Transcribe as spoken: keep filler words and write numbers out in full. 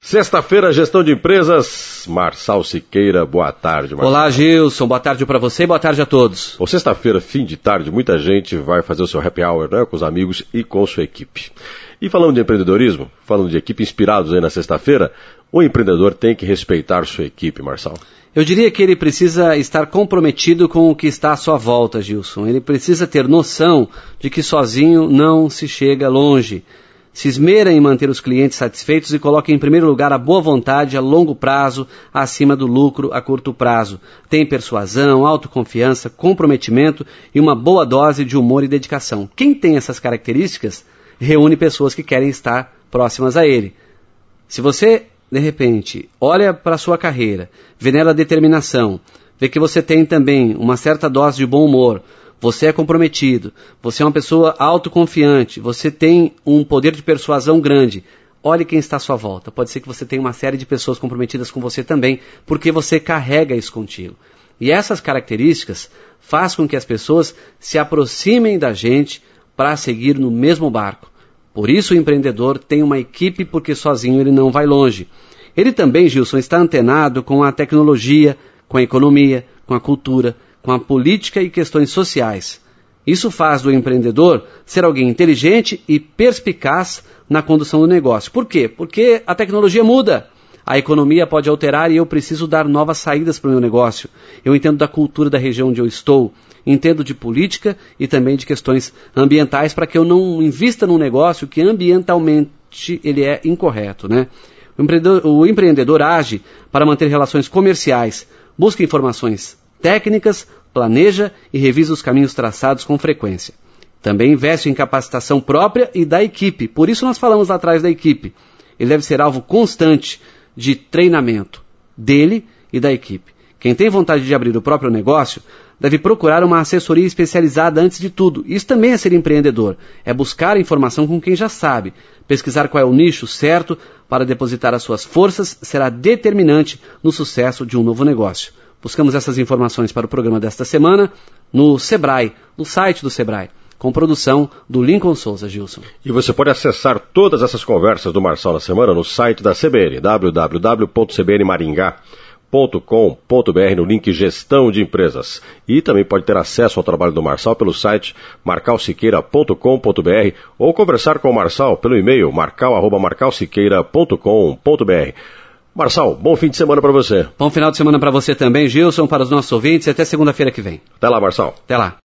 Sexta-feira, gestão de empresas, Marçal Siqueira, boa tarde, Marçal. Olá, Gilson, boa tarde para você e boa tarde a todos. Bom, sexta-feira, fim de tarde, muita gente vai fazer o seu happy hour, né, com os amigos e com sua equipe. E falando de empreendedorismo, falando de equipe inspirados aí na sexta-feira, o empreendedor tem que respeitar sua equipe, Marçal. Eu diria que ele precisa estar comprometido com o que está à sua volta, Gilson. Ele precisa ter noção de que sozinho não se chega longe. Se esmera em manter os clientes satisfeitos e coloca em primeiro lugar a boa vontade a longo prazo, acima do lucro a curto prazo. Tem persuasão, autoconfiança, comprometimento e uma boa dose de humor e dedicação. Quem tem essas características, reúne pessoas que querem estar próximas a ele. Se você, de repente, olha para a sua carreira, vê nela determinação, vê que você tem também uma certa dose de bom humor, você é comprometido, você é uma pessoa autoconfiante, você tem um poder de persuasão grande. Olhe quem está à sua volta. Pode ser que você tenha uma série de pessoas comprometidas com você também, porque você carrega isso contigo. E essas características fazem com que as pessoas se aproximem da gente para seguir no mesmo barco. Por isso o empreendedor tem uma equipe, porque sozinho ele não vai longe. Ele também, Gilson, está antenado com a tecnologia, com a economia, com a cultura, com a política e questões sociais. Isso faz do empreendedor ser alguém inteligente e perspicaz na condução do negócio. Por quê? Porque a tecnologia muda, a economia pode alterar e eu preciso dar novas saídas para o meu negócio. Eu entendo da cultura da região onde eu estou, entendo de política e também de questões ambientais para que eu não invista num negócio que ambientalmente ele é incorreto, né? O empreendedor, o empreendedor age para manter relações comerciais, busca informações técnicas, planeja e revisa os caminhos traçados com frequência. Também investe em capacitação própria e da equipe. Por isso nós falamos lá atrás da equipe. Ele deve ser alvo constante de treinamento dele e da equipe. Quem tem vontade de abrir o próprio negócio deve procurar uma assessoria especializada antes de tudo. Isso também é ser empreendedor. É buscar informação com quem já sabe. Pesquisar qual é o nicho certo para depositar as suas forças será determinante no sucesso de um novo negócio. Buscamos essas informações para o programa desta semana no Sebrae, no site do Sebrae, com produção do Lincoln Souza, Gilson. E você pode acessar todas essas conversas do Marçal na semana no site da C B N, w w w ponto c b n maringá ponto com ponto b r, no link Gestão de Empresas. E também pode ter acesso ao trabalho do Marçal pelo site marcal siqueira ponto com ponto b r ou conversar com o Marçal pelo e-mail marcal arroba marcal siqueira ponto com ponto b r. Marçal, bom fim de semana para você. Bom final de semana para você também, Gilson, para os nossos ouvintes, e até segunda-feira que vem. Até lá, Marçal. Até lá.